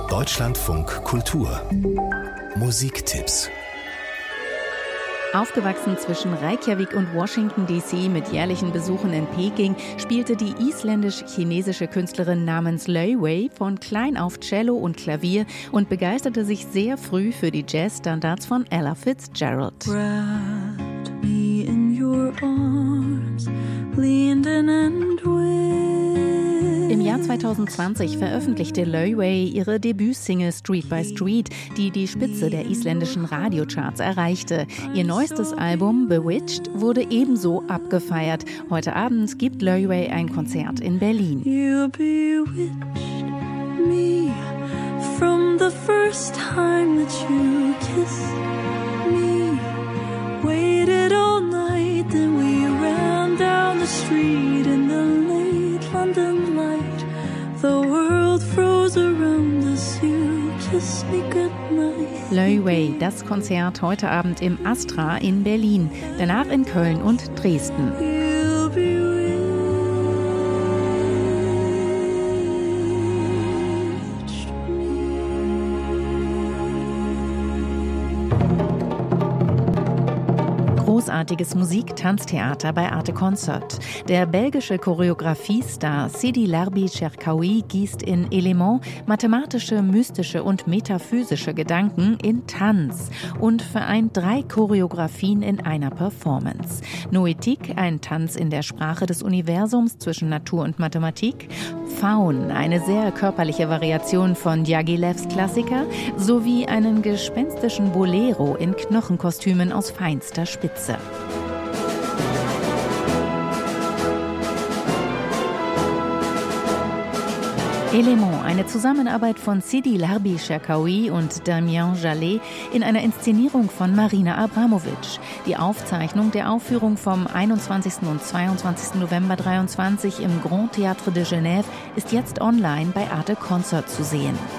Deutschlandfunk Kultur Musiktipps. Aufgewachsen zwischen Reykjavik und Washington D.C. mit jährlichen Besuchen in Peking, spielte die isländisch-chinesische Künstlerin namens Laufey von klein auf Cello und Klavier und begeisterte sich sehr früh für die Jazzstandards von Ella Fitzgerald. Wrapped me in your arms, leaned in and Im Jahr 2020 veröffentlichte Laufey ihre Debütsingle Street by Street, die die Spitze der isländischen Radiocharts erreichte. Ihr neuestes Album Bewitched wurde ebenso abgefeiert. Heute Abend gibt Laufey ein Konzert in Berlin. You bewitched me from the first time that you kissed me. Waited all night, then we ran down the street in the late London light. The world froze around us, you kissed me goodnight. Laufey, das Konzert heute Abend im Astra in Berlin, danach in Köln und Dresden. You'll be Großartiges Musik-Tanztheater bei Arte Concert. Der belgische Choreografiestar Sidi Larbi Cherkaoui gießt in Element mathematische, mystische und metaphysische Gedanken in Tanz und vereint 3 Choreografien in einer Performance. Noetik, ein Tanz in der Sprache des Universums zwischen Natur und Mathematik, Faun, eine sehr körperliche Variation von Diaghilevs Klassiker, sowie einen gespenstischen Bolero in Knochenkostümen aus feinster Spitze. Element, eine Zusammenarbeit von Sidi Larbi Cherkaoui und Damien Jallet in einer Inszenierung von Marina Abramovic. Die Aufzeichnung der Aufführung vom 21. und 22. November 2023 im Grand Théâtre de Genève ist jetzt online bei Arte Concert zu sehen.